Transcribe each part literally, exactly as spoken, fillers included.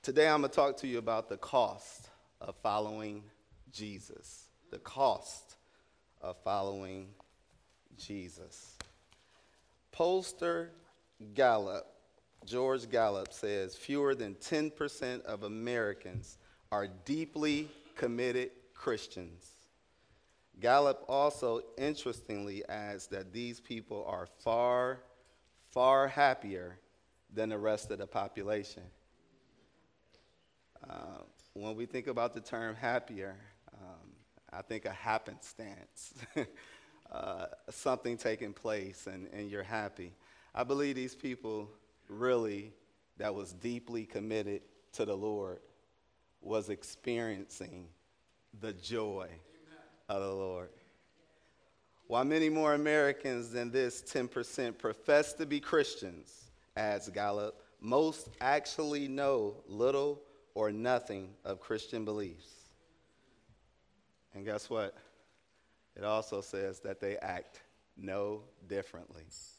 Today I'm going to talk to you about the cost of following Jesus. The cost of following Jesus. Pollster Gallup, George Gallup says fewer than ten percent of Americans are deeply committed Christians. Gallup also interestingly adds that these people are far, far happier than the rest of the population. Uh, when we think about the term happier, um, I think a happenstance, uh, something taking place and, and you're happy. I believe these people really, that was deeply committed to the Lord, was experiencing the joy of the Lord. While many more Americans than this ten percent profess to be Christians, adds Gallup, most actually know little or nothing of Christian beliefs. And guess what? It also says that they act no differently.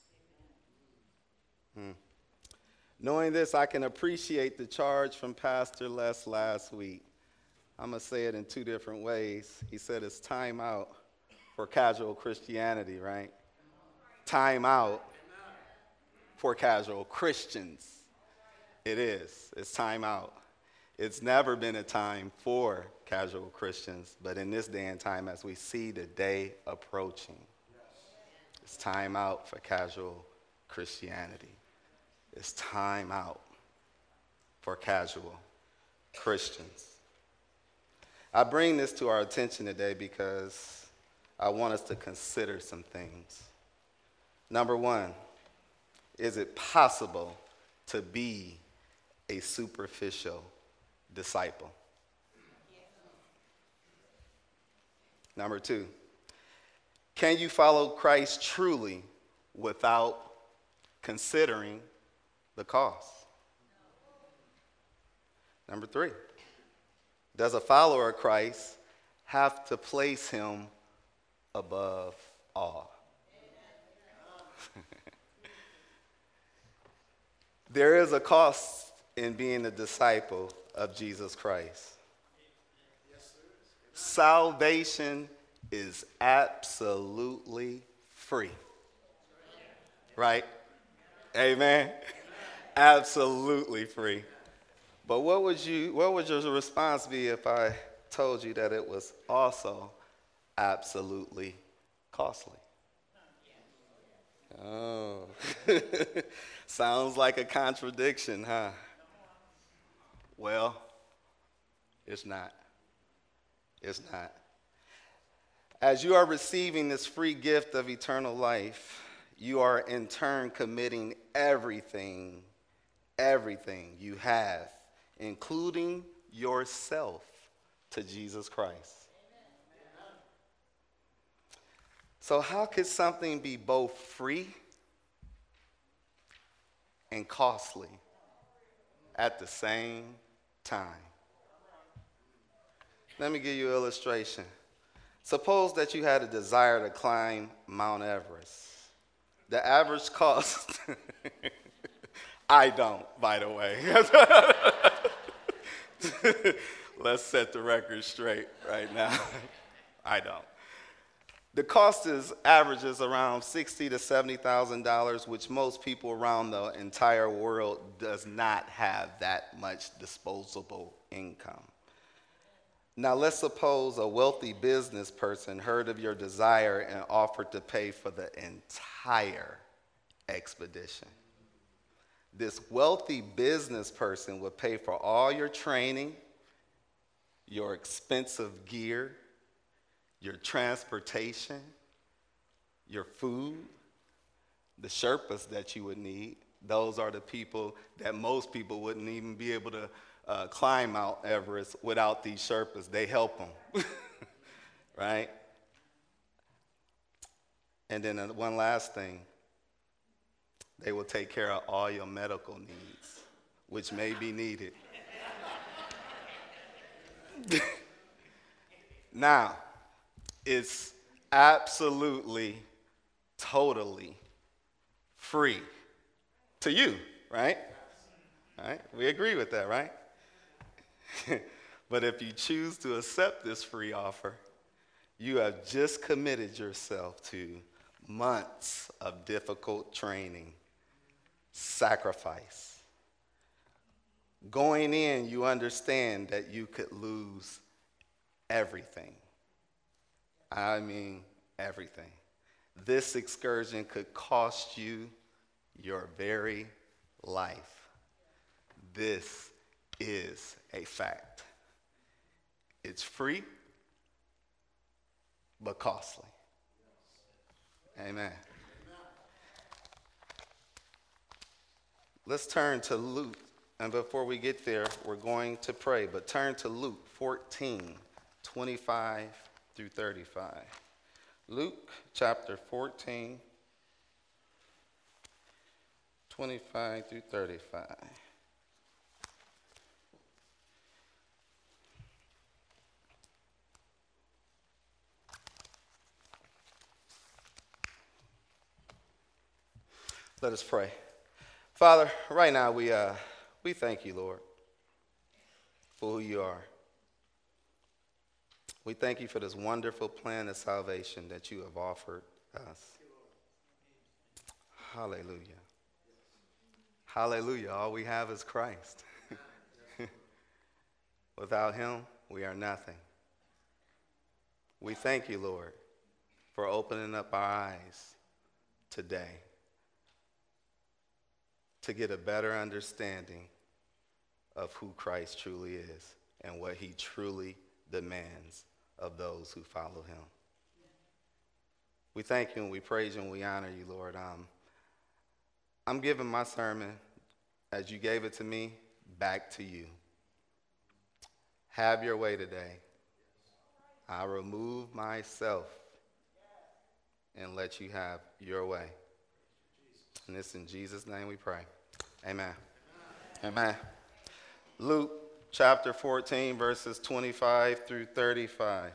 Hmm. Knowing this, I can appreciate the charge from Pastor Les last week. I'm going to say it in two different ways. He said it's time out for casual Christianity, right? Time out for casual Christians. It is. It's time out. It's never been a time for casual Christians, but in this day and time, as we see the day approaching, it's time out for casual Christianity. It's time out for casual Christians. I bring this to our attention today because I want us to consider some things. Number one, is it possible to be a superficial disciple? Number two, can you follow Christ truly without considering the cost? Number three, does a follower of Christ have to place him above all? There is a cost in being a disciple of Jesus Christ. Salvation is absolutely free. Right? Amen. Absolutely free. But what would you what would your response be if I told you that it was also absolutely costly? Oh. Sounds like a contradiction, huh? Well, it's not. It's not. As you are receiving this free gift of eternal life, you are in turn committing everything, everything you have, including yourself, to Jesus Christ. So how could something be both free and costly at the same time? Let me give you an illustration. Suppose that you had a desire to climb Mount Everest. The average cost, I don't, by the way. Let's set the record straight right now. I don't. The cost is averages around sixty to seventy thousand dollars, which most people around the entire world does not have that much disposable income. Now let's suppose a wealthy business person heard of your desire and offered to pay for the entire expedition. This wealthy business person would pay for all your training, your expensive gear, your transportation, your food, the Sherpas that you would need. Those are the people that most people wouldn't even be able to uh, climb Mount Everest without these Sherpas. They help them, right? And then uh, one last thing, they will take care of all your medical needs, which may be needed. Now, it's absolutely, totally free to you, right? All right? We agree with that, right? But if you choose to accept this free offer, you have just committed yourself to months of difficult training, sacrifice. Going in, you understand that you could lose everything. I mean, everything. This excursion could cost you your very life. This is a fact. It's free, but costly. Amen. Let's turn to Luke. And before we get there, we're going to pray. But turn to Luke fourteen, twenty-five through thirty-five. Luke chapter fourteen, twenty-five through thirty-five. Let us pray. Father, right now we uh, we thank you, Lord, for who you are. We thank you for this wonderful plan of salvation that you have offered us. Hallelujah. Hallelujah. All we have is Christ. Without him, we are nothing. We thank you, Lord, for opening up our eyes today to get a better understanding of who Christ truly is and what he truly demands of those who follow him. We thank you and we praise you and we honor you, Lord. Um, I'm giving my sermon, as you gave it to me, back to you. Have your way today. I remove myself and let you have your way. And it's in Jesus' name we pray. Amen. Amen. Amen. Luke chapter fourteen, verses twenty-five through thirty-five.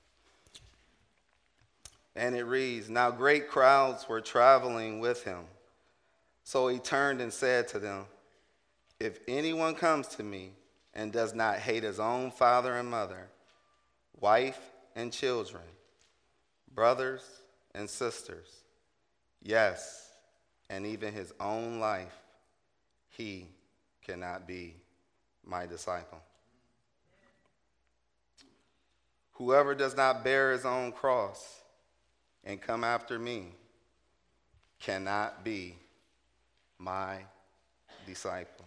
And it reads, "Now great crowds were traveling with him. So he turned and said to them, 'If anyone comes to me and does not hate his own father and mother, wife and children, brothers and sisters, yes, and even his own life, he cannot be my disciple. Whoever does not bear his own cross and come after me cannot be my disciple.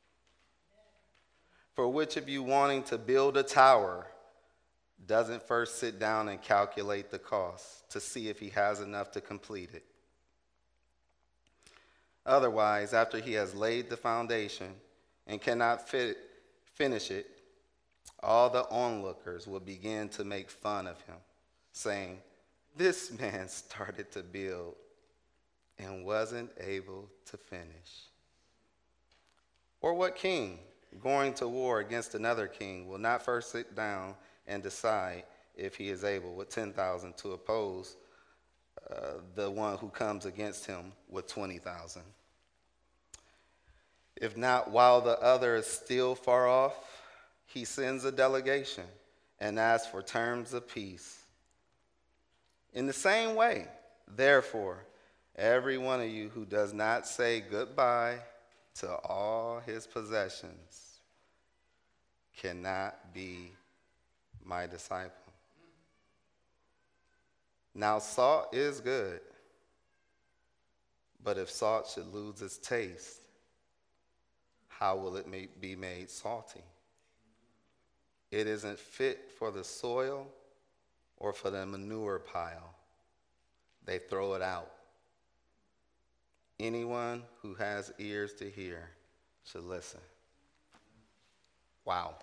For which of you wanting to build a tower doesn't first sit down and calculate the cost to see if he has enough to complete it? Otherwise, after he has laid the foundation and cannot fit, finish it, all the onlookers will begin to make fun of him, saying, "This man started to build and wasn't able to finish." Or what king, going to war against another king, will not first sit down and decide if he is able with ten thousand to oppose uh, the one who comes against him with twenty thousand? If not, while the other is still far off, he sends a delegation and asks for terms of peace. In the same way, therefore, every one of you who does not say goodbye to all his possessions cannot be my disciple. Now, salt is good, but if salt should lose its taste, how will it be made salty? It isn't fit for the soil or for the manure pile. They throw it out. Anyone who has ears to hear should listen. Wow.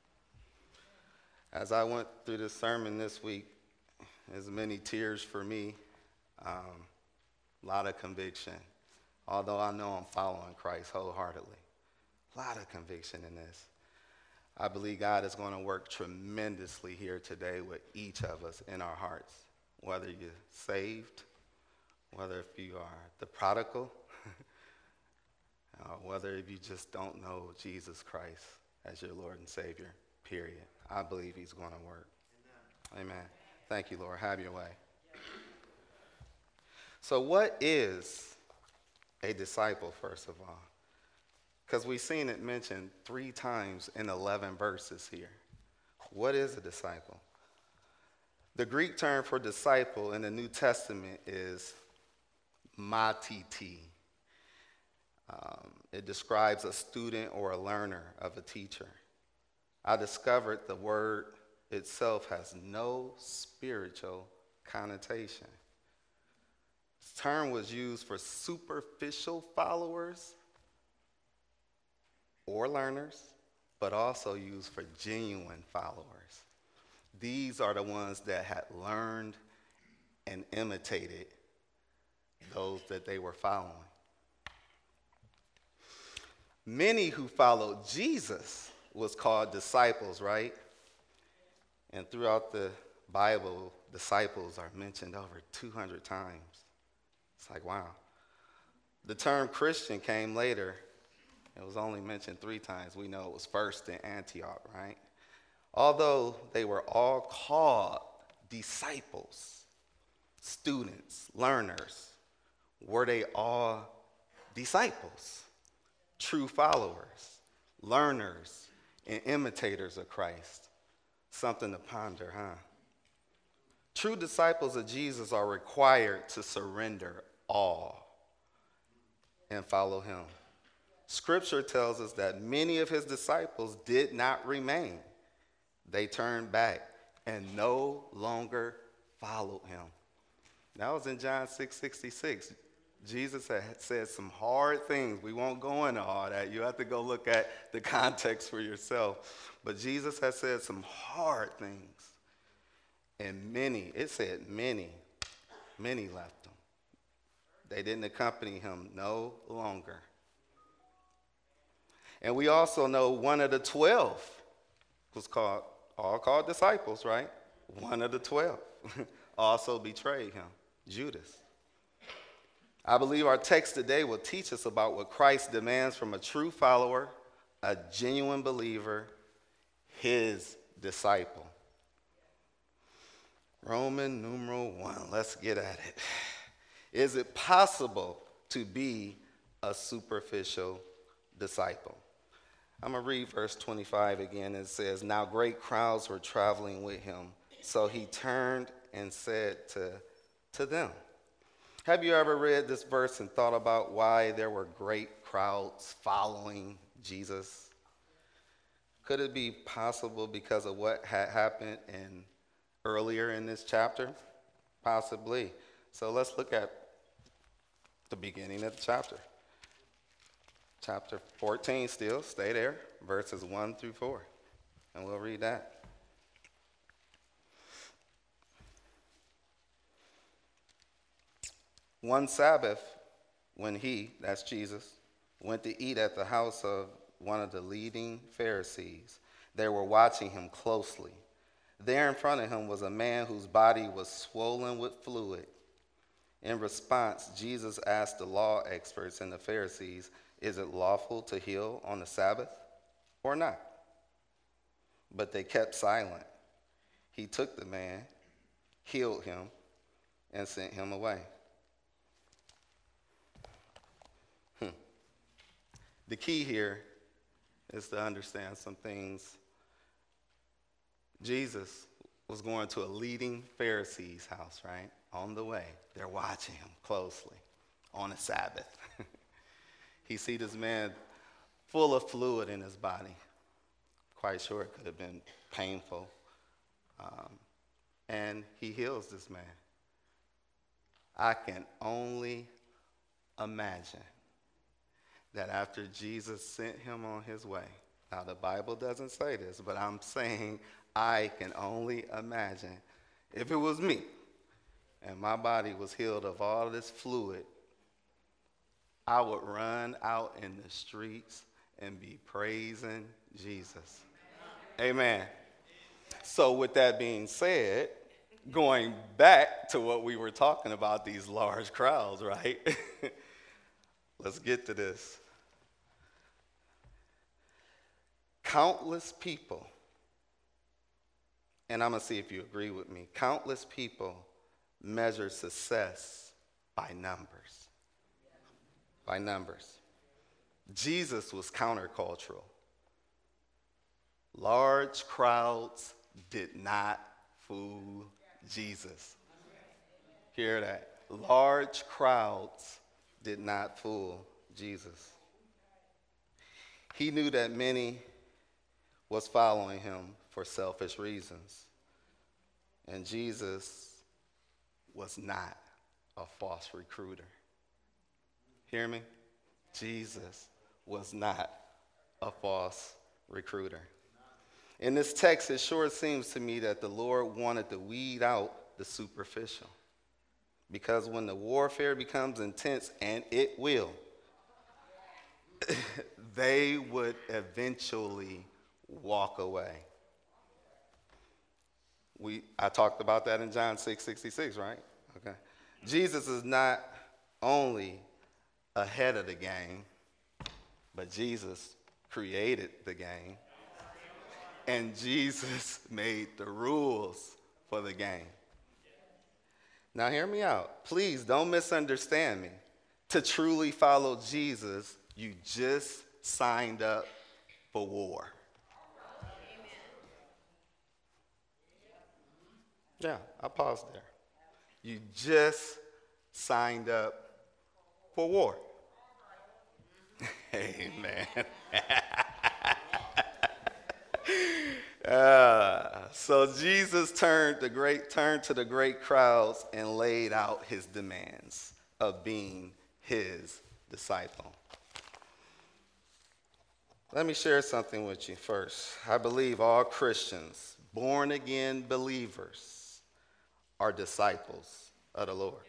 As I went through this sermon this week, as many tears for me, um, a lot of conviction. Although I know I'm following Christ wholeheartedly. A lot of conviction in this. I believe God is going to work tremendously here today with each of us in our hearts, whether you're saved, whether if you are the prodigal, uh, whether if you just don't know Jesus Christ as your Lord and Savior, period. I believe he's going to work. Amen. Amen. Thank you, Lord. Have your way. So what is a disciple, first of all? Because we've seen it mentioned three times in eleven verses here. What is a disciple? The Greek term for disciple in the New Testament is matiti. Um, it describes a student or a learner of a teacher. I discovered the word itself has no spiritual connotation. This term was used for superficial followers or learners, but also used for genuine followers. These are the ones that had learned and imitated those that they were following. Many who followed Jesus was called disciples, right? And throughout the Bible, disciples are mentioned over two hundred times. It's like, wow. The term Christian came later. It was only mentioned three times. We know it was first in Antioch, right? Although they were all called disciples, students, learners, were they all disciples, true followers, learners, and imitators of Christ? Something to ponder, huh? True disciples of Jesus are required to surrender all and follow him. Scripture tells us that many of his disciples did not remain. They turned back and no longer followed him. That was in John six sixty-six. Jesus had said some hard things. We won't go into all that. You have to go look at the context for yourself. But Jesus has said some hard things. And many, it said many, many left him. They didn't accompany him no longer. And we also know one of the twelve was called, all called disciples, right? One of the twelve also betrayed him, Judas. I believe our text today will teach us about what Christ demands from a true follower, a genuine believer, his disciple. Roman numeral one, let's get at it. Is it possible to be a superficial disciple? I'm going to read verse twenty-five again. It says, now great crowds were traveling with him, so he turned and said to, to them. Have you ever read this verse and thought about why there were great crowds following Jesus? Could it be possible because of what had happened in earlier in this chapter? Possibly. So let's look at the beginning of the chapter. Chapter fourteen still, stay there, verses one through four, and we'll read that. One Sabbath, when he, that's Jesus, went to eat at the house of one of the leading Pharisees, they were watching him closely. There in front of him was a man whose body was swollen with fluid. In response, Jesus asked the law experts and the Pharisees, is it lawful to heal on the Sabbath or not? But they kept silent. He took the man, healed him, and sent him away. Hmm. The key here is to understand some things. Jesus was going to a leading Pharisee's house, right? On the way, they're watching him closely on a Sabbath. He sees this man full of fluid in his body. Quite sure it could have been painful. Um, and he heals this man. I can only imagine that after Jesus sent him on his way, now the Bible doesn't say this, but I'm saying I can only imagine if it was me and my body was healed of all this fluid, I would run out in the streets and be praising Jesus. Amen. So with that being said, going back to what we were talking about, these large crowds, right? Let's get to this. Countless people, and I'm going to see if you agree with me, countless people measure success by numbers. By numbers. Jesus was countercultural. Large crowds did not fool Jesus. Hear that? Large crowds did not fool Jesus. He knew that many was following him for selfish reasons. And Jesus was not a false recruiter. Hear me? Jesus was not a false recruiter. In this text, it sure seems to me that the Lord wanted to weed out the superficial. Because when the warfare becomes intense, and it will, they would eventually walk away. We, I talked about that in John six sixty-six, right? Okay. Jesus is not only ahead of the game, but Jesus created the game. And Jesus made the rules for the game. Now hear me out. Please don't misunderstand me. To truly follow Jesus, you just signed up for war. Yeah, I paused there. You just signed up for war. Amen. uh, so Jesus turned the great turned to the great crowds and laid out his demands of being his disciple. Let me share something with you first. I believe all Christians, born again believers, are disciples of the Lord.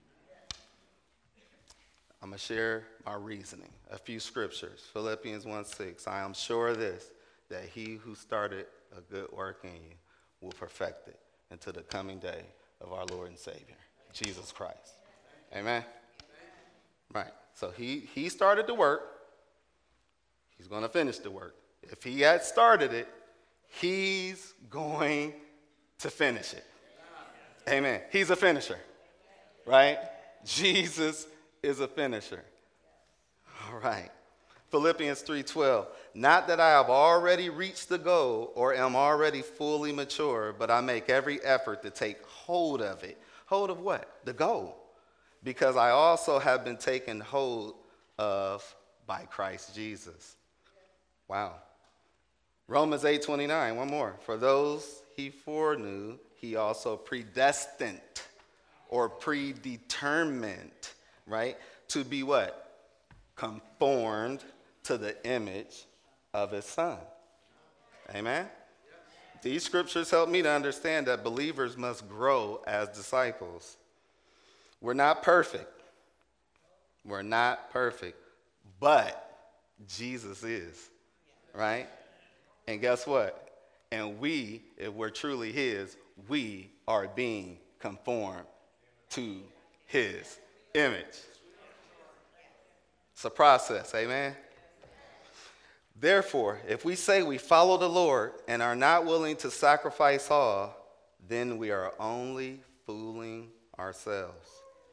I'm going to share my reasoning. A few scriptures. Philippians one six. I am sure of this, that he who started a good work in you will perfect it until the coming day of our Lord and Savior, Jesus Christ. Amen? Right. So he, he started the work. He's going to finish the work. If he had started it, he's going to finish it. Amen. He's a finisher. Right? Jesus is a finisher. All right. Philippians three twelve. Not that I have already reached the goal or am already fully mature, but I make every effort to take hold of it. Hold of what? The goal. Because I also have been taken hold of by Christ Jesus. Wow. Romans eight twenty-nine, one more. For those he foreknew, he also predestined or predetermined, right? To be what? Conformed to the image of his son. Amen? These scriptures help me to understand that believers must grow as disciples. We're not perfect. We're not perfect. But Jesus is. Right? And guess what? And we, if we're truly his, we are being conformed to his image. It's a process, amen? Therefore, if we say we follow the Lord and are not willing to sacrifice all, then we are only fooling ourselves.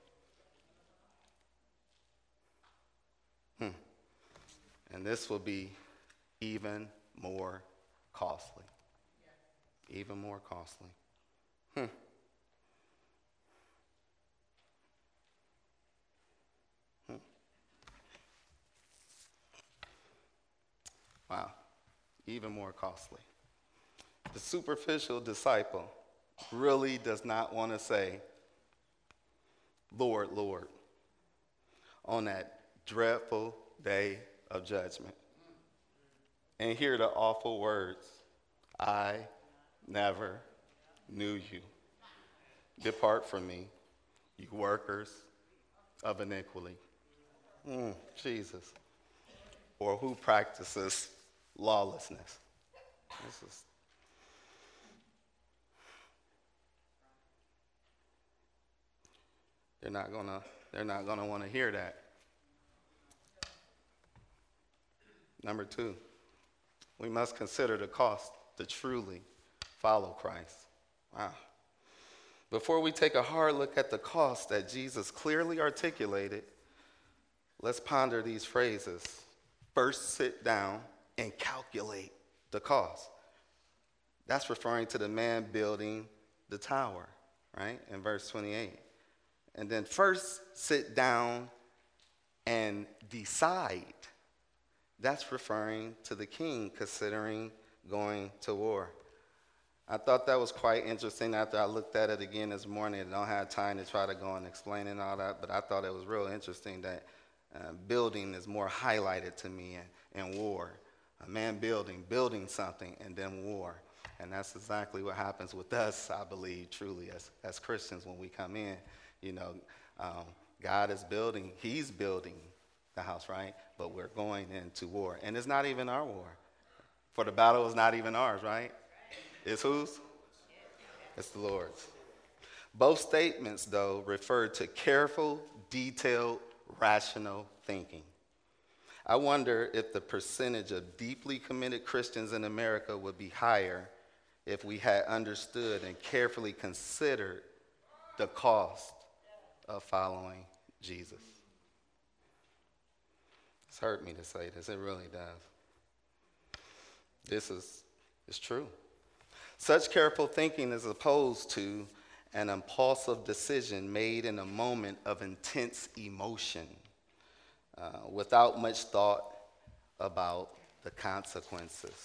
Hmm. And this will be even more costly. Even more costly. Hmm. Hmm. Wow. Even more costly. The superficial disciple really does not want to say, Lord, Lord, on that dreadful day of judgment. And hear the awful words, I never knew you. Depart from me, you workers of iniquity. Mm, Jesus. Or who practices lawlessness. This is They're not gonna, they're not gonna want to hear that. Number two. We must consider the cost to truly follow Christ. Wow. Before we take a hard look at the cost that Jesus clearly articulated, let's ponder these phrases. First, sit down and calculate the cost. That's referring to the man building the tower, right, in verse twenty-eight. And then first, sit down and decide. That's referring to the king considering going to war. I thought that was quite interesting after I looked at it again this morning. I don't have time to try to go and explain and all that, but I thought it was real interesting that uh, building is more highlighted to me in, in war. A man building, building something, and then war. And that's exactly what happens with us, I believe, truly, as, as Christians when we come in. You know, um, God is building, he's building the house, right? But we're going into war. And it's not even our war. For the battle is not even ours, right? It's whose? It's the Lord's. Both statements, though, refer to careful, detailed, rational thinking. I wonder if the percentage of deeply committed Christians in America would be higher if we had understood and carefully considered the cost of following Jesus. It's hurt me to say this. It really does. This is, is true. Such careful thinking is opposed to an impulsive decision made in a moment of intense emotion uh, without much thought about the consequences.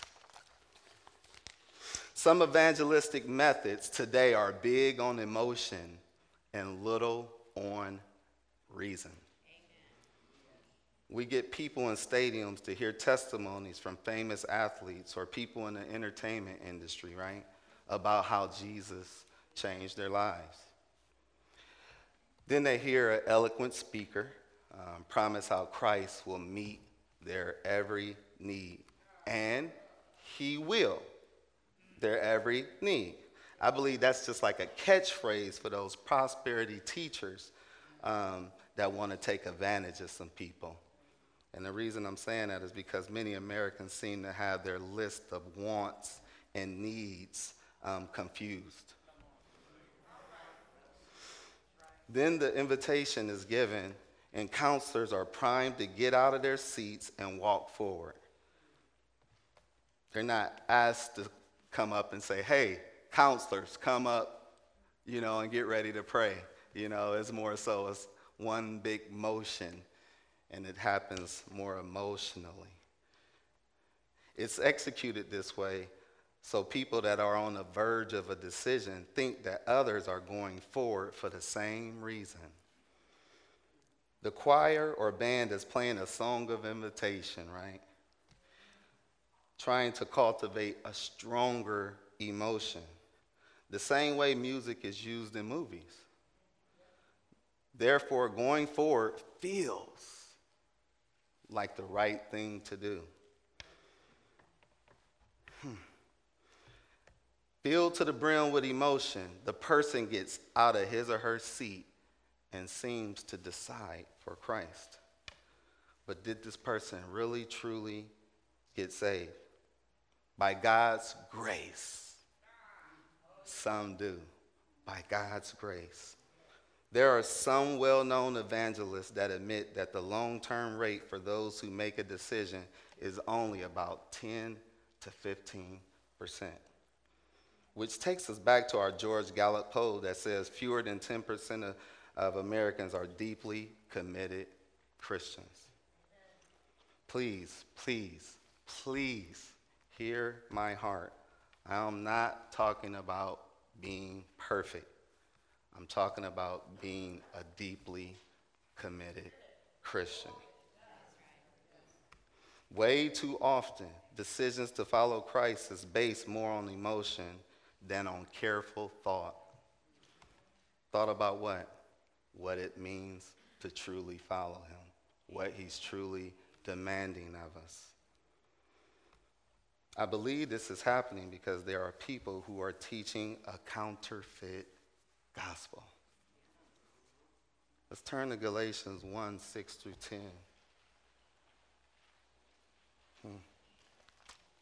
Some evangelistic methods today are big on emotion and little on reason. We get people in stadiums to hear testimonies from famous athletes or people in the entertainment industry, right, about how Jesus changed their lives. Then they hear an eloquent speaker um, promise how Christ will meet their every need, and he will their every need. I believe that's just like a catchphrase for those prosperity teachers um, that want to take advantage of some people. And the reason I'm saying that is because many Americans seem to have their list of wants and needs um, confused. Then the invitation is given, and counselors are primed to get out of their seats and walk forward. They're not asked to come up and say, hey, counselors, come up, you know, and get ready to pray. You know, it's more so it's one big motion. And it happens more emotionally. It's executed this way so people that are on the verge of a decision think that others are going forward for the same reason. The choir or band is playing a song of invitation, right? Trying to cultivate a stronger emotion. The same way music is used in movies. Therefore, going forward feels like the right thing to do. Hmm. Filled to the brim with emotion, the person gets out of his or her seat and seems to decide for Christ. But did this person really, truly get saved? By God's grace. Some do. By God's grace. There are some well-known evangelists that admit that the long-term rate for those who make a decision is only about ten to fifteen percent, which takes us back to our George Gallup poll that says fewer than ten percent of, of Americans are deeply committed Christians. Please, please, please hear my heart. I am not talking about being perfect. I'm talking about being a deeply committed Christian. Way too often, decisions to follow Christ is based more on emotion than on careful thought. Thought about what? What it means to truly follow him, what he's truly demanding of us. I believe this is happening because there are people who are teaching a counterfeit gospel. Let's turn to Galatians one, six through ten. Hmm.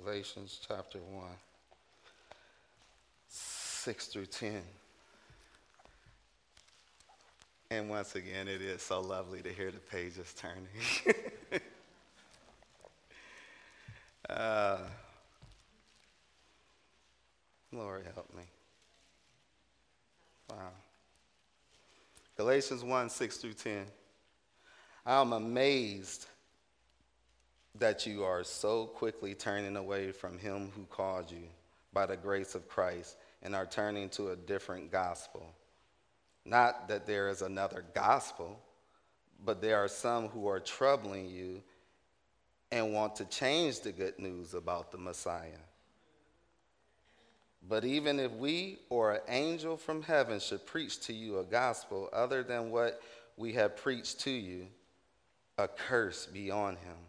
Galatians chapter one, six through ten. And once again, it is so lovely to hear the pages turning. uh, Lord help me. Wow. Galatians one, six through ten. I am amazed that you are so quickly turning away from him who called you by the grace of Christ and are turning to a different gospel. Not that there is another gospel, but there are some who are troubling you and want to change the good news about the Messiah. But even if we or an angel from heaven should preach to you a gospel other than what we have preached to you, a curse be on him.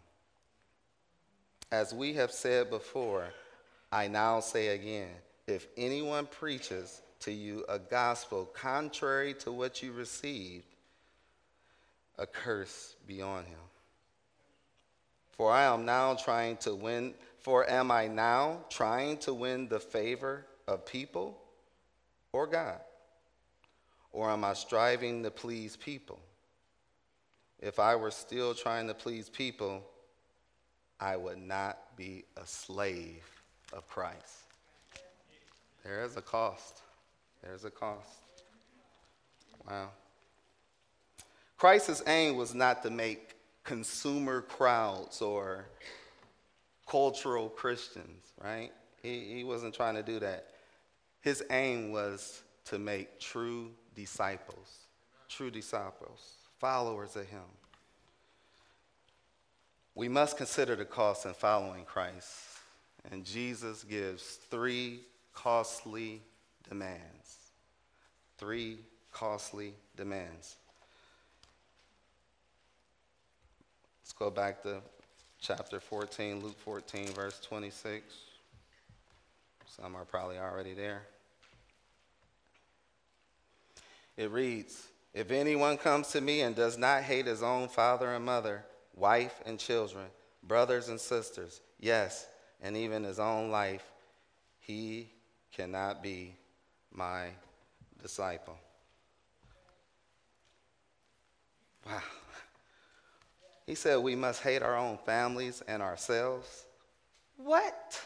As we have said before, I now say again, if anyone preaches to you a gospel contrary to what you received, a curse be on him. For I am now trying to win, for am I now trying to win the favor of people or God? Or am I striving to please people? If I were still trying to please people, I would not be a slave of Christ. There is a cost. There's a cost. Wow. Christ's aim was not to make consumer crowds or cultural Christians, right? He, he wasn't trying to do that. His aim was to make true disciples, true disciples, followers of him. We must consider the cost in following Christ, and Jesus gives three costly demands. Three costly demands. Let's go back to chapter fourteen, Luke fourteen, verse twenty-six. Some are probably already there. It reads, if anyone comes to me and does not hate his own father and mother, wife and children, brothers and sisters, yes, and even his own life, he cannot be my disciple. Wow. He said we must hate our own families and ourselves. What?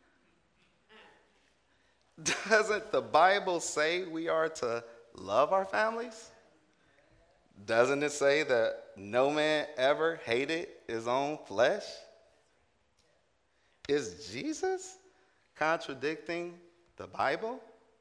Doesn't the Bible say we are to love our families? Doesn't it say that no man ever hated his own flesh? Is Jesus contradicting the Bible?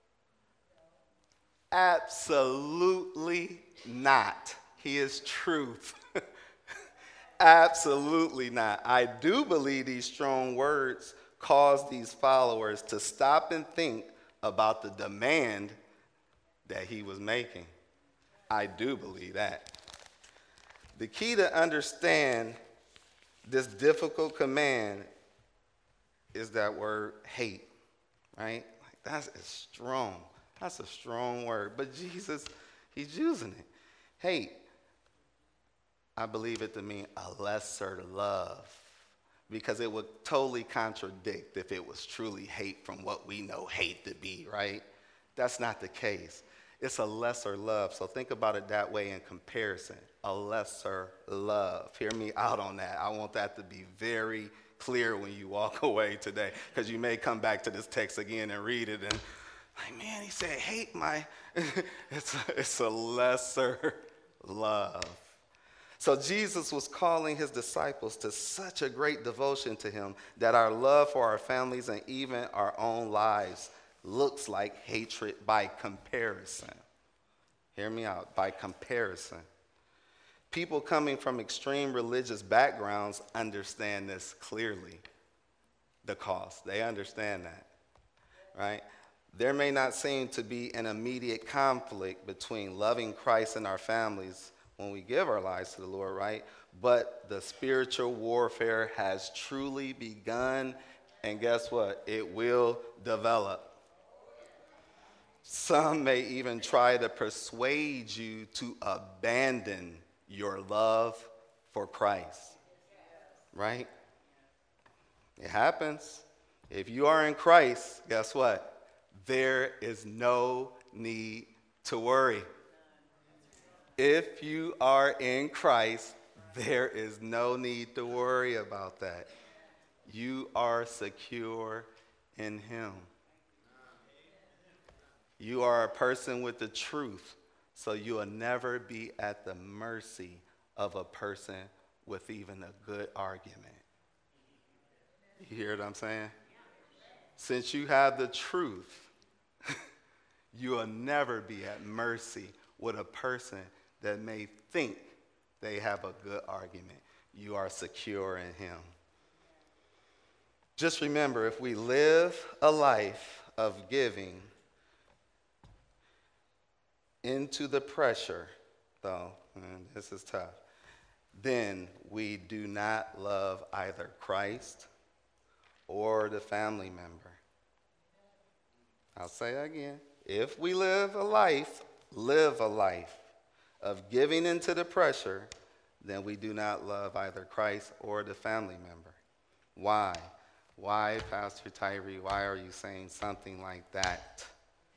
Absolutely not. He is truth. Absolutely not. I do believe these strong words cause these followers to stop and think about the demand that he was making. I do believe that. The key to understand this difficult command is that word hate, right? Like that's strong. That's a strong word. But Jesus, he's using it. Hate, I believe it to mean a lesser love, because it would totally contradict if it was truly hate from what we know hate to be, right? That's not the case. It's a lesser love. So think about it that way in comparison. A lesser love. Hear me out on that. I want that to be very clear when you walk away today, because you may come back to this text again and read it and like, man, he said, hate my, it's a, it's a lesser love. So Jesus was calling his disciples to such a great devotion to him that our love for our families and even our own lives looks like hatred by comparison. Hear me out, by comparison. People coming from extreme religious backgrounds understand this clearly, the cost. They understand that, right? There may not seem to be an immediate conflict between loving Christ and our families when we give our lives to the Lord, right? But the spiritual warfare has truly begun, and guess what? It will develop. Some may even try to persuade you to abandon your love for Christ, right? It happens. If you are in Christ, guess what? There is no need to worry. If you are in Christ, there is no need to worry about that. You are secure in him. You are a person with the truth, so you will never be at the mercy of a person with even a good argument. You hear what I'm saying? Since you have the truth, you will never be at mercy with a person that may think they have a good argument. You are secure in him. Just remember, if we live a life of giving into the pressure, though, and this is tough, then we do not love either Christ or the family member. I'll say that again. If we live a life, live a life of giving into the pressure, then we do not love either Christ or the family member. Why? Why, Pastor Tyree, why are you saying something like that?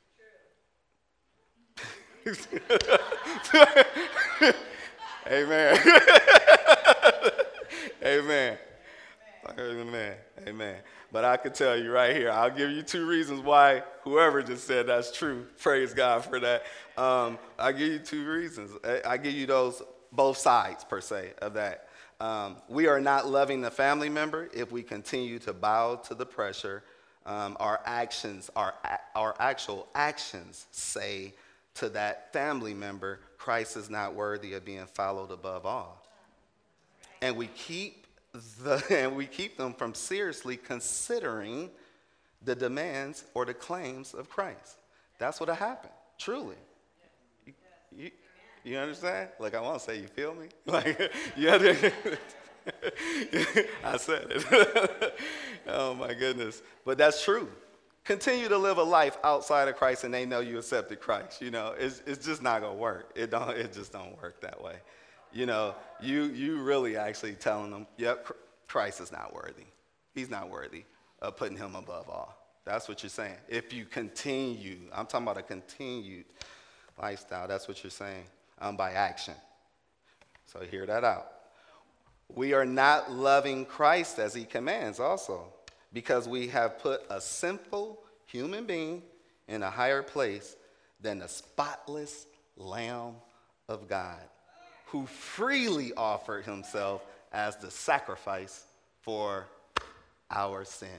Amen. Amen. Amen. Amen. But I can tell you right here, I'll give you two reasons why whoever just said that's true. Praise God for that. Um, I'll give you two reasons. I, I give you those both sides, per se, of that. Um, we are not loving the family member if we continue to bow to the pressure. Um, our actions, our, our actual actions say to that family member, Christ is not worthy of being followed above all. And we keep the and we keep them from seriously considering the demands or the claims of Christ. That's what happened, truly. You, you, you understand? Like, I want to say, you feel me? Like, you understand? I said it. Oh, my goodness. But that's true. Continue to live a life outside of Christ and they know you accepted Christ. You know, it's, it's just not going to work. It don't. It just don't work that way. You know, you you really actually telling them, yep, Christ is not worthy. He's not worthy of putting him above all. That's what you're saying. If you continue, I'm talking about a continued lifestyle. That's what you're saying um, by action. So hear that out. We are not loving Christ as he commands also, because we have put a sinful human being in a higher place than the spotless Lamb of God, who freely offered himself as the sacrifice for our sins.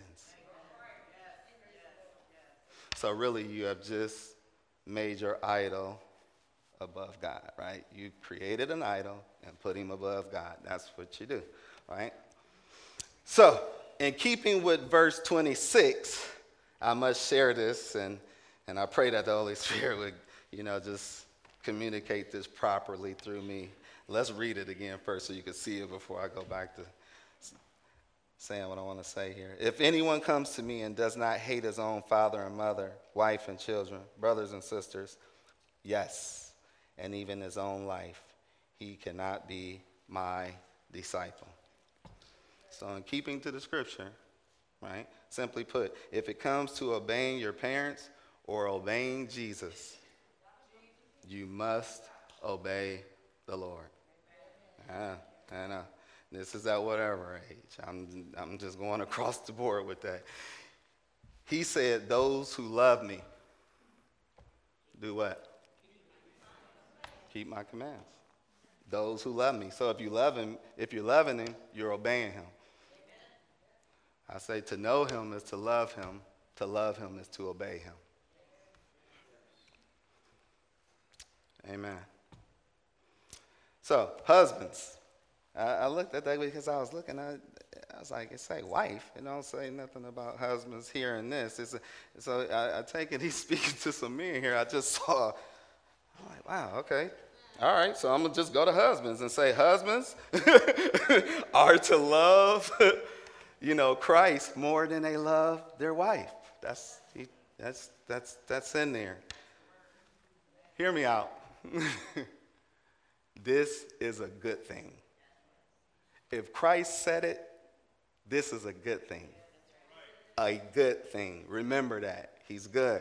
So really, you have just made your idol above God, right? You created an idol and put him above God. That's what you do, right? So, in keeping with verse twenty-six, I must share this, and, and I pray that the Holy Spirit would, you know, just communicate this properly through me. Let's read it again first so you can see it before I go back to saying what I want to say here. If anyone comes to me and does not hate his own father and mother, wife and children, brothers and sisters, yes, and even his own life, he cannot be my disciple. So in keeping to the scripture, right, simply put, if it comes to obeying your parents or obeying Jesus, you must obey the Lord. Yeah, I know. This is at whatever age. I'm, I'm just going across the board with that. He said, those who love me, do what? Keep my commands. Those who love me. So if you love him, if you're loving him, you're obeying him. I say to know him is to love him. To love him is to obey him. Amen. So, husbands. I, I looked at that because I was looking at I was like, it say wife. It don't say nothing about husbands here in this. It's a, so I, I take it he's speaking to some men here. I just saw, I'm like, wow, okay. All right, so I'm going to just go to husbands and say, husbands are to love, you know, Christ more than they love their wife. That's, that's, that's, that's in there. Hear me out. This is a good thing. If Christ said it, this is a good thing. a good thing. Remember that. He's good.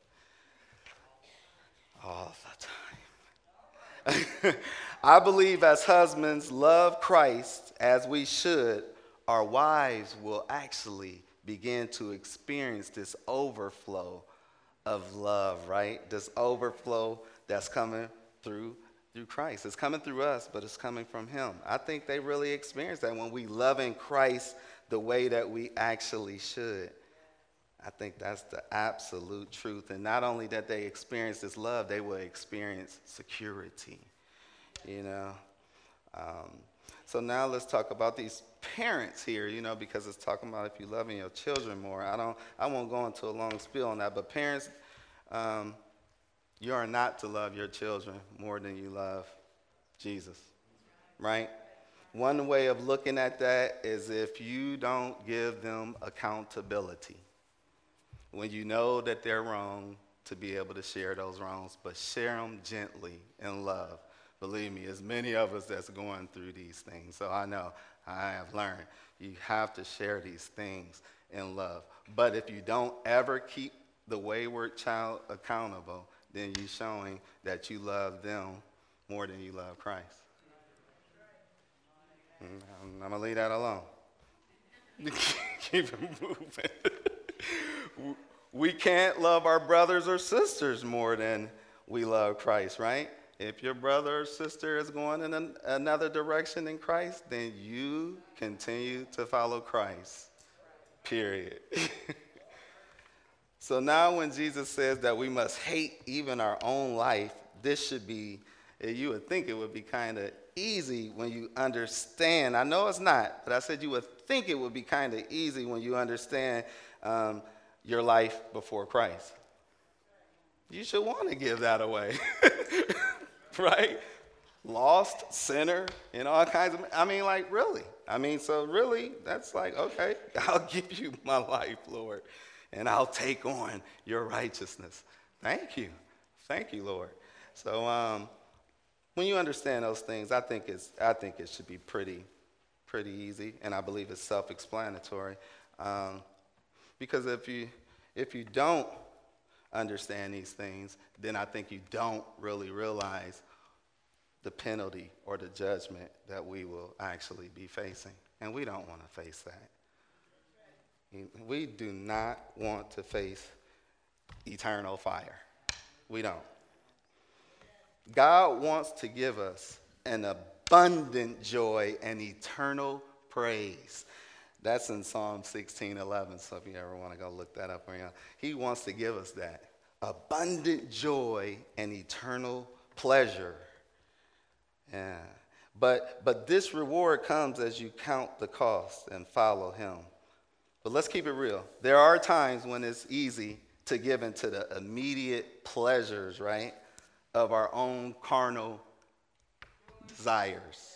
All the time. I believe as husbands love Christ as we should, our wives will actually begin to experience this overflow of love, right? This overflow that's coming through through Christ. It's coming through us, but it's coming from him. I think they really experience that when we love in Christ the way that we actually should. I think that's the absolute truth. And not only that they experience this love, they will experience security, you know. Um, so now let's talk about these parents here, you know, because it's talking about if you're loving your children more. I don't, I won't go into a long spiel on that, but parents, um, you are not to love your children more than you love Jesus, right? One way of looking at that is if you don't give them accountability. When you know that they're wrong, to be able to share those wrongs, but share them gently in love. Believe me, as many of us that's going through these things, so I know I have learned you have to share these things in love. But if you don't ever keep the wayward child accountable, then you're showing that you love them more than you love Christ. I'm, I'm going to leave that alone. Keep it moving. We can't love our brothers or sisters more than we love Christ, right? If your brother or sister is going in an, another direction in Christ, then you continue to follow Christ, period. So now when Jesus says that we must hate even our own life, this should be, you would think it would be kind of easy when you understand. I know it's not, but I said you would think it would be kind of easy when you understand um, your life before Christ. You should want to give that away, right? Lost, sinner, and all kinds of, I mean, like, really. I mean, so really, that's like, okay, I'll give you my life, Lord, and I'll take on your righteousness. Thank you. Thank you, Lord. So um, when you understand those things, I think it's I think it should be pretty, pretty easy, and I believe it's self-explanatory. Um, because if you if you don't understand these things, then I think you don't really realize the penalty or the judgment that we will actually be facing. And we don't want to face that. We do not want to face eternal fire. We don't. God wants to give us an abundant joy and eternal praise. That's in Psalm sixteen eleven, so if you ever want to go look that up, he wants to give us that. Abundant joy and eternal pleasure. Yeah. But, but this reward comes as you count the cost and follow him. But let's keep it real. There are times when it's easy to give into the immediate pleasures, right, of our own carnal desires.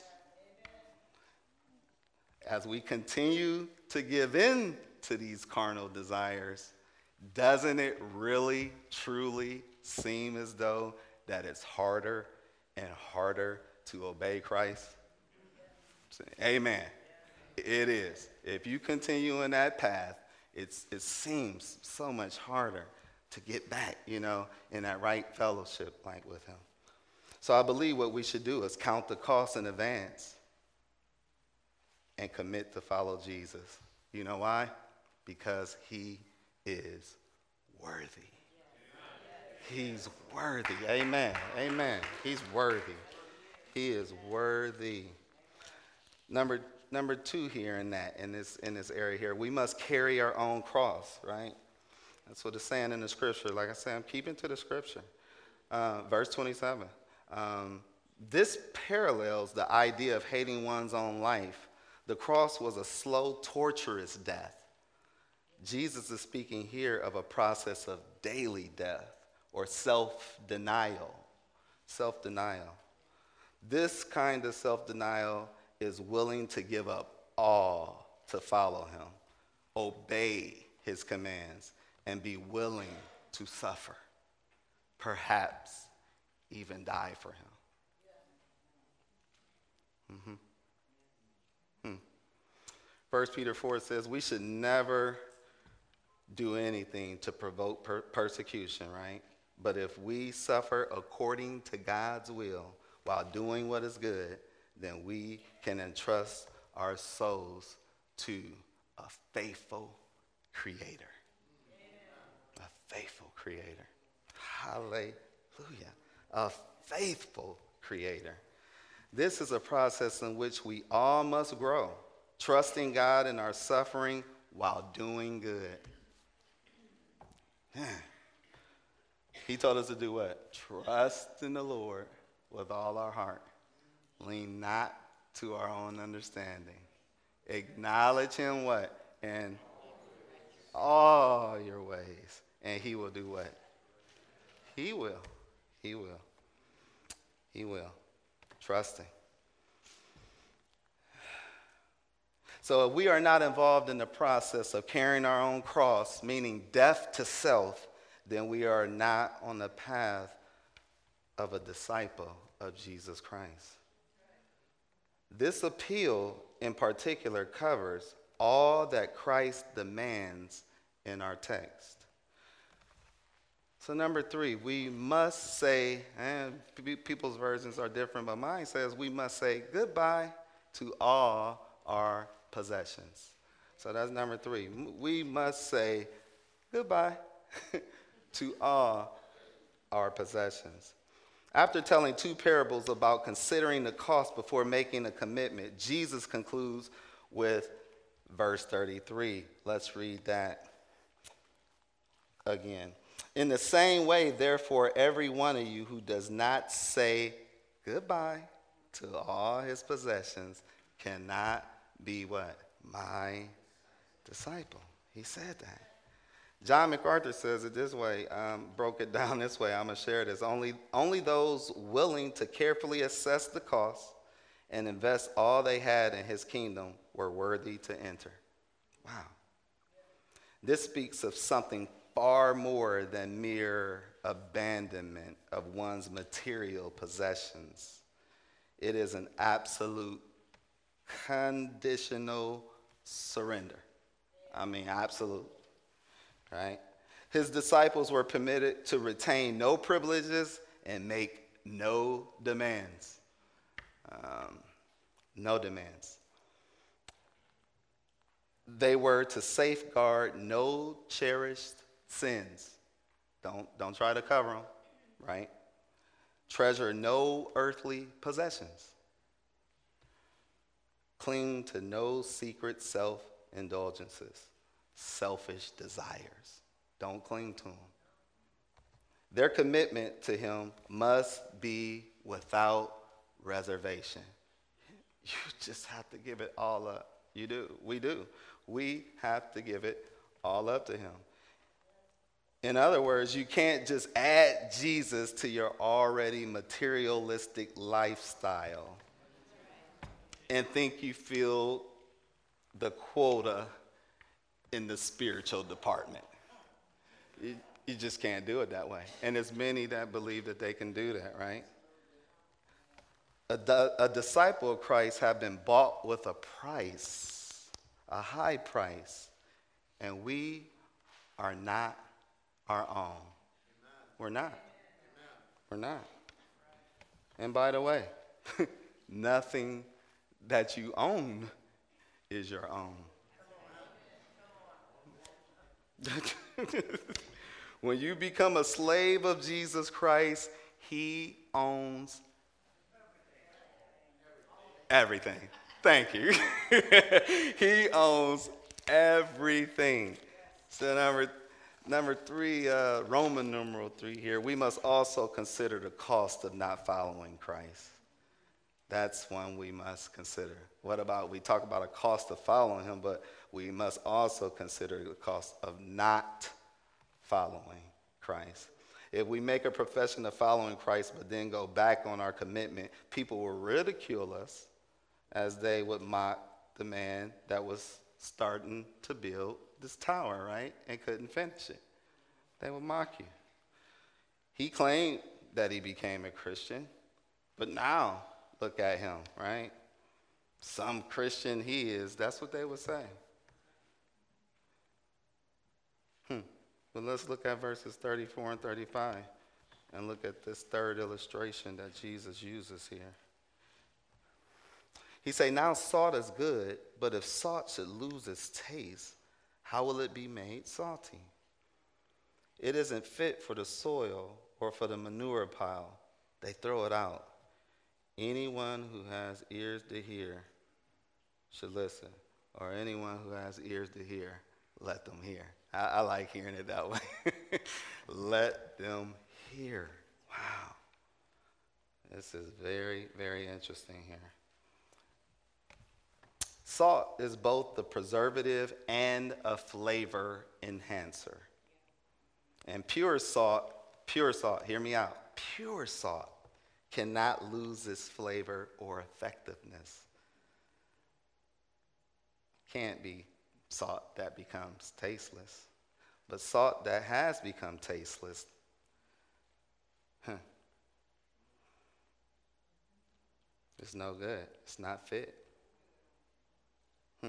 As we continue to give in to these carnal desires, doesn't it really, truly seem as though that it's harder and harder to obey Christ? Amen. It is. If you continue in that path, it's, it seems so much harder to get back, you know, in that right fellowship like with him. So I believe what we should do is count the cost in advance and commit to follow Jesus. You know why? Because he is worthy. He's worthy. Amen. Amen. He's worthy. He is worthy. Number number two here in that, in this in this area here, we must carry our own cross, right? That's what it's saying in the scripture. Like I said, I'm keeping to the scripture. Uh, verse twenty-seven. Um, this parallels the idea of hating one's own life. The cross was a slow, torturous death. Jesus is speaking here of a process of daily death or self-denial. Self-denial. This kind of self-denial is willing to give up all to follow him, obey his commands, and be willing to suffer, perhaps even die for him. Mm-hmm. Hmm. First Peter four says we should never do anything to provoke per- persecution, right? But if we suffer according to God's will while doing what is good, then we can entrust our souls to a faithful creator. A faithful creator. Hallelujah. A faithful creator. This is a process in which we all must grow, trusting God in our suffering while doing good. He told us to do what? Trust in the Lord with all our heart. Lean not to our own understanding. Acknowledge him what? In all your ways. And he will do what? He will. He will. He will. Trusting. So if we are not involved in the process of carrying our own cross, meaning death to self, then we are not on the path of a disciple of Jesus Christ. This appeal in particular covers all that Christ demands in our text. So number three, we must say, and people's versions are different, but mine says we must say goodbye to all our possessions. So that's number three. We must say goodbye to all our possessions. After telling two parables about considering the cost before making a commitment, Jesus concludes with verse thirty-three. Let's read that again. In the same way, therefore, every one of you who does not say goodbye to all his possessions cannot be what? My disciple. He said that. John MacArthur says it this way, um, broke it down this way. I'm going to share this. Only, only those willing to carefully assess the cost and invest all they had in his kingdom were worthy to enter. Wow. This speaks of something far more than mere abandonment of one's material possessions. It is an absolute conditional surrender. I mean, absolute. Right? His disciples were permitted to retain no privileges and make no demands. Um, no demands. They were to safeguard no cherished sins. Don't, don't try to cover them, right? Treasure no earthly possessions. Cling to no secret self-indulgences, selfish desires. Don't cling to them. Their commitment to him must be without reservation. You just have to give it all up. You do. We do. We have to give it all up to him. In other words, you can't just add Jesus to your already materialistic lifestyle and think you fill the quota in the spiritual department. You, you just can't do it that way. And there's many that believe that they can do that, right? A, di- a disciple of Christ have been bought with a price, a high price, and we are not our own. Amen. We're not. Amen. We're not. And by the way, nothing that you own is your own. When you become a slave of Jesus Christ, he owns everything. Thank you. He owns everything. So number number three, uh, Roman numeral three here, we must also consider the cost of not following Christ. That's one we must consider. What about, we talk about a cost of following him, but we must also consider the cost of not following Christ. If we make a profession of following Christ but then go back on our commitment, people will ridicule us as they would mock the man that was starting to build this tower, right, and couldn't finish it. They would mock you. He claimed that he became a Christian, but now look at him, right? Some Christian he is. That's what they would say. But let's look at verses thirty-four and thirty-five and look at this third illustration that Jesus uses here. He say, now salt is good, but if salt should lose its taste, how will it be made salty? It isn't fit for the soil or for the manure pile. They throw it out. Anyone who has ears to hear should listen, or anyone who has ears to hear, let them hear. I, I like hearing it that way. Let them hear. Wow. This is very, very interesting here. Salt is both the preservative and a flavor enhancer. And pure salt, pure salt, hear me out, pure salt cannot lose its flavor or effectiveness. Can't be salt that becomes tasteless. But salt that has become tasteless, huh, it's no good. It's not fit. Hmm.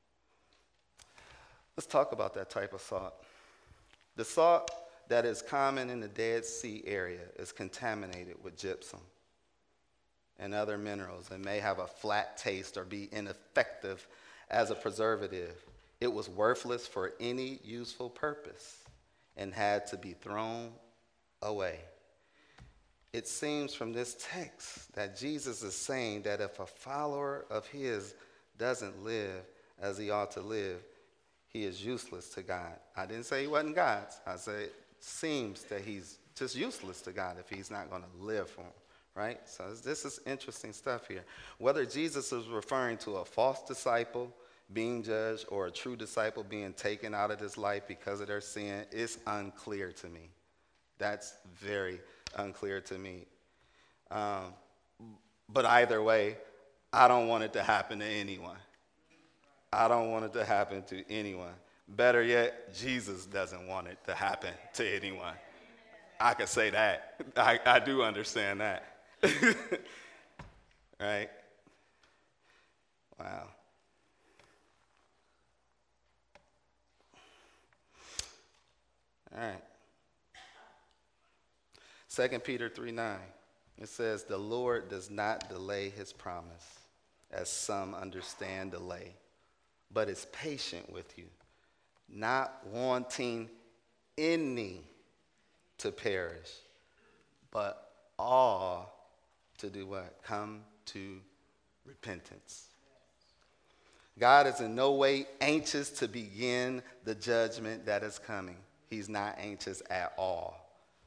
Let's talk about that type of salt. The salt that is common in the Dead Sea area is contaminated with gypsum and other minerals and may have a flat taste or be ineffective as a preservative. It was worthless for any useful purpose and had to be thrown away. It seems from this text that Jesus is saying that if a follower of his doesn't live as he ought to live, he is useless to God. I didn't say he wasn't God's. I said it seems that he's just useless to God if he's not going to live for him, right? So this is interesting stuff here. Whether Jesus is referring to a false disciple being judged or a true disciple being taken out of this life because of their sin, it's unclear to me. That's very unclear to me. Um, but either way, I don't want it to happen to anyone. I don't want it to happen to anyone. Better yet, Jesus doesn't want it to happen to anyone. I could say that. I, I do understand that. Right? Wow. All right. Second Peter three nine. It says, the Lord does not delay his promise, as some understand delay, but is patient with you, not wanting any to perish, but all to do what? Come to repentance. God is in no way anxious to begin the judgment that is coming. He's not anxious at all.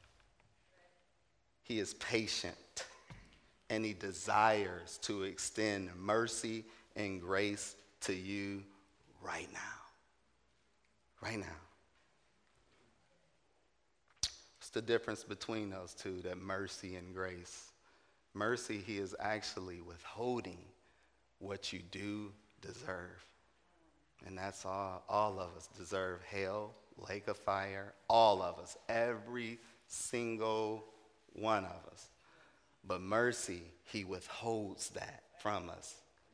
He is patient, and he desires to extend mercy and grace to you right now. Right now. What's the difference between those two, that mercy and grace? Mercy, he is actually withholding what you do deserve. And that's all. All of us deserve hell, lake of fire, all of us, every single one of us. But mercy, he withholds that from us.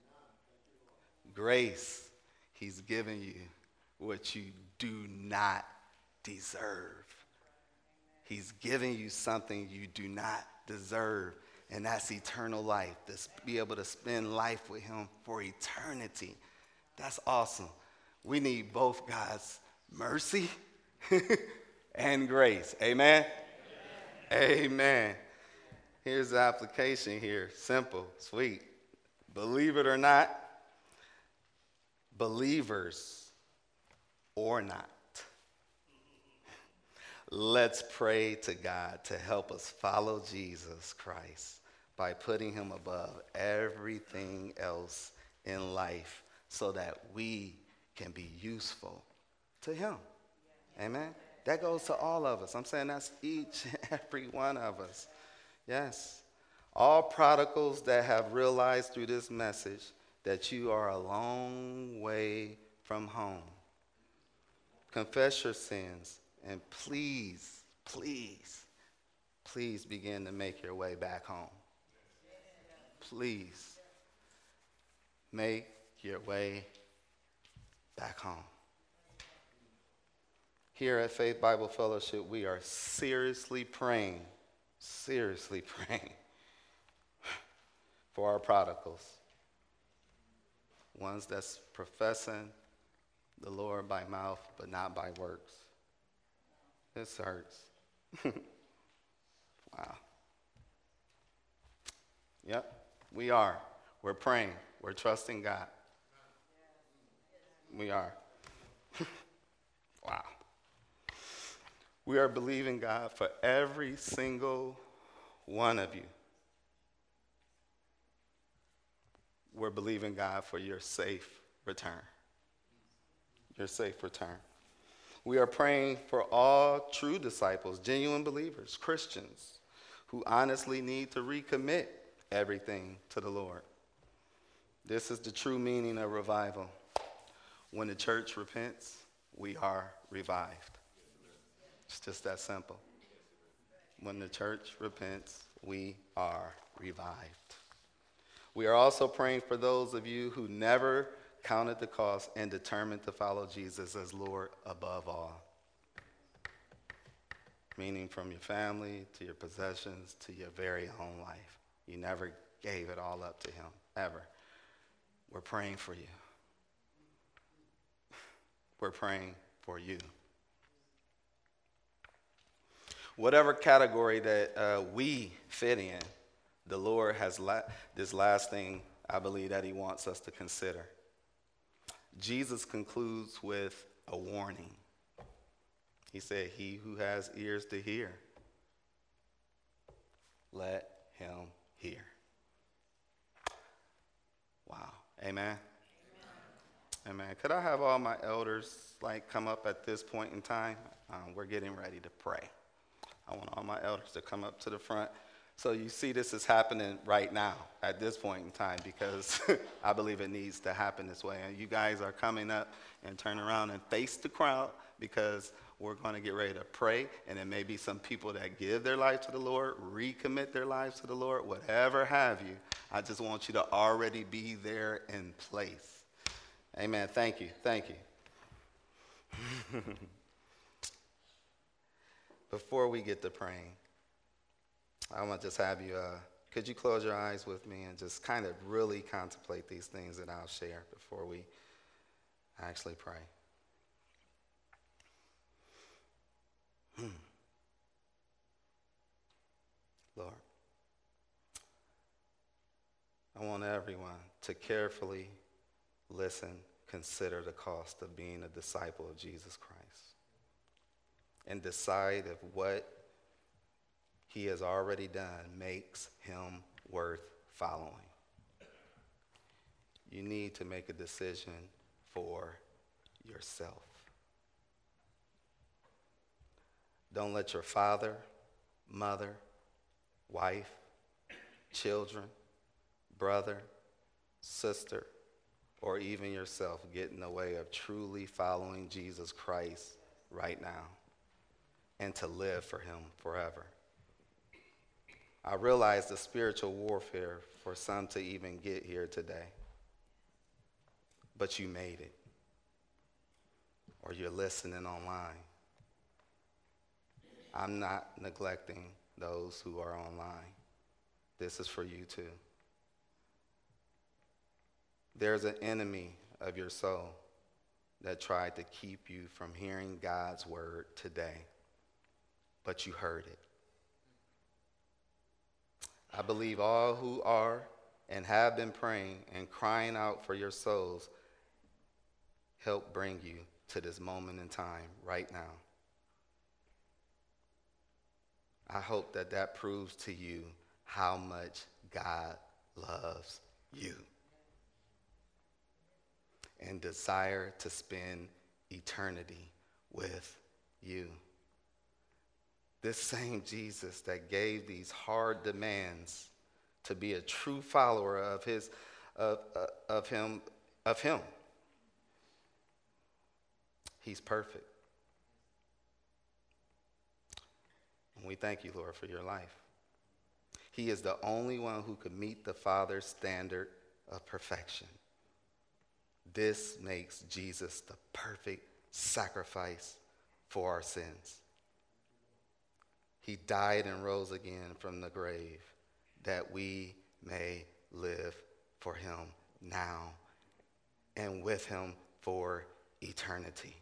Grace, he's giving you what you do not deserve. He's giving you something you do not deserve, and that's eternal life, to be able to spend life with him for eternity. That's awesome. We need both God's mercy and grace. Amen? Amen. Amen. Here's the application here. Simple, sweet. Believe it or not, believers or not, let's pray to God to help us follow Jesus Christ by putting him above everything else in life so that we can be useful to him. Amen? That goes to all of us. I'm saying that's each and every one of us. Yes. All prodigals that have realized through this message that you are a long way from home. Confess your sins and please, please, please begin to make your way back home. Please make your way back home. Here at Faith Bible Fellowship, we are seriously praying, seriously praying for our prodigals, ones that's professing the Lord by mouth, but not by works. This hurts. Wow. Yep, we are. We're praying. We're trusting God. We are. Wow. We are believing God for every single one of you. We're believing God for your safe return. Your safe return. We are praying for all true disciples, genuine believers, Christians, who honestly need to recommit everything to the Lord. This is the true meaning of revival. When the church repents, we are revived. It's just that simple. When the church repents, we are revived. We are also praying for those of you who never counted the cost and determined to follow Jesus as Lord above all. Meaning from your family to your possessions to your very own life. You never gave it all up to him, ever. We're praying for you. We're praying for you. Whatever category that uh, we fit in, the Lord has la- this last thing I believe that he wants us to consider. Jesus concludes with a warning. He said, he who has ears to hear, let him hear. Wow. Amen. Amen. Amen. Could I have all my elders like come up at this point in time? Um, we're getting ready to pray. I want all my elders to come up to the front. So you see this is happening right now at this point in time because I believe it needs to happen this way. And you guys are coming up and turn around and face the crowd because we're going to get ready to pray. And there may be some people that give their life to the Lord, recommit their lives to the Lord, whatever have you. I just want you to already be there in place. Amen. Thank you. Thank you. Before we get to praying, I want to just have you, uh, could you close your eyes with me and just kind of really contemplate these things that I'll share before we actually pray. Hmm. Lord, I want everyone to carefully listen, consider the cost of being a disciple of Jesus Christ, and decide if what he has already done makes him worth following. You need to make a decision for yourself. Don't let your father, mother, wife, children, brother, sister, or even yourself get in the way of truly following Jesus Christ right now and to live for him forever. I realize the spiritual warfare for some to even get here today. But you made it. Or you're listening online. I'm not neglecting those who are online. This is for you too. There's an enemy of your soul that tried to keep you from hearing God's word today. But you heard it. I believe all who are and have been praying and crying out for your souls help bring you to this moment in time right now. I hope that that proves to you how much God loves you and desire to spend eternity with you. This same Jesus that gave these hard demands to be a true follower of his, of, uh, of him, of him. He's perfect. And we thank you, Lord, for your life. He is the only one who could meet the Father's standard of perfection. This makes Jesus the perfect sacrifice for our sins. He died and rose again from the grave that we may live for him now and with him for eternity.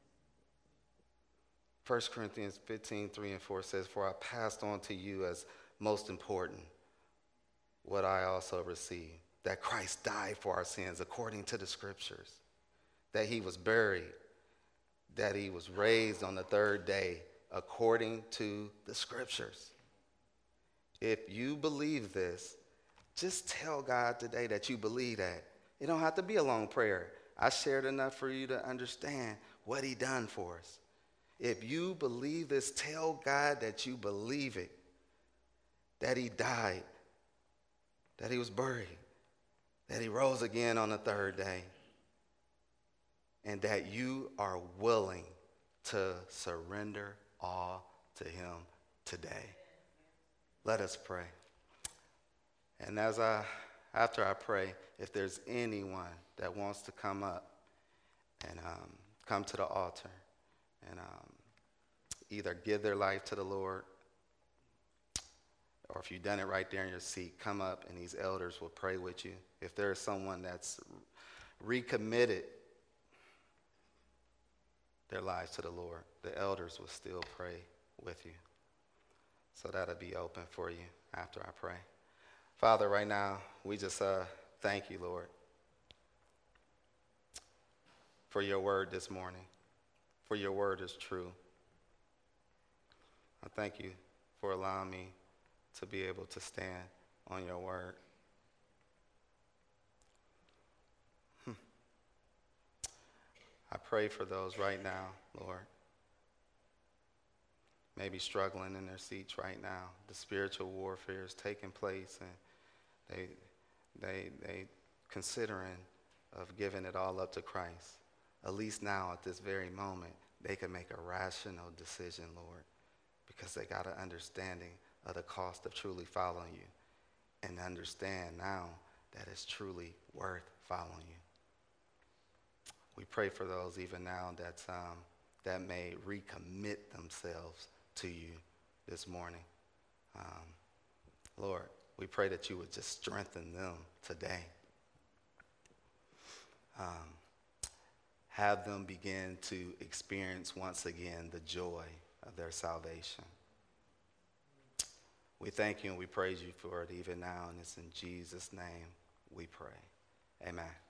First Corinthians fifteen, three and four says, "For I passed on to you as most important what I also received, that Christ died for our sins according to the scriptures, that he was buried, that he was raised on the third day according to the scriptures." If you believe this, just tell God today that you believe that. It don't have to be a long prayer. I shared enough for you to understand what he done for us. If you believe this, tell God that you believe it, that he died, that he was buried, that he rose again on the third day, and that you are willing to surrender all to him today. Let us pray. And as I, after I pray, if there's anyone that wants to come up and um, come to the altar and um, either give their life to the Lord, or if you've done it right there in your seat, come up and these elders will pray with you. If there is someone that's recommitted their lives to the Lord, the elders will still pray with you. So that'll be open for you after I pray. Father, right now, we just uh, thank you, Lord, for your word this morning, for your word is true. I thank you for allowing me to be able to stand on your word. Hmm. I pray for those right now, Lord, maybe struggling in their seats right now. The spiritual warfare is taking place, and they, they, they considering of giving it all up to Christ. At least now, at this very moment, they can make a rational decision, Lord, because they got an understanding of the cost of truly following you, and understand now that it's truly worth following you. We pray for those even now that's, um, that may recommit themselves to you this morning. Um, Lord, we pray that you would just strengthen them today. Um, have them begin to experience once again the joy of their salvation. We thank you and we praise you for it even now, and it's in Jesus' name we pray. Amen.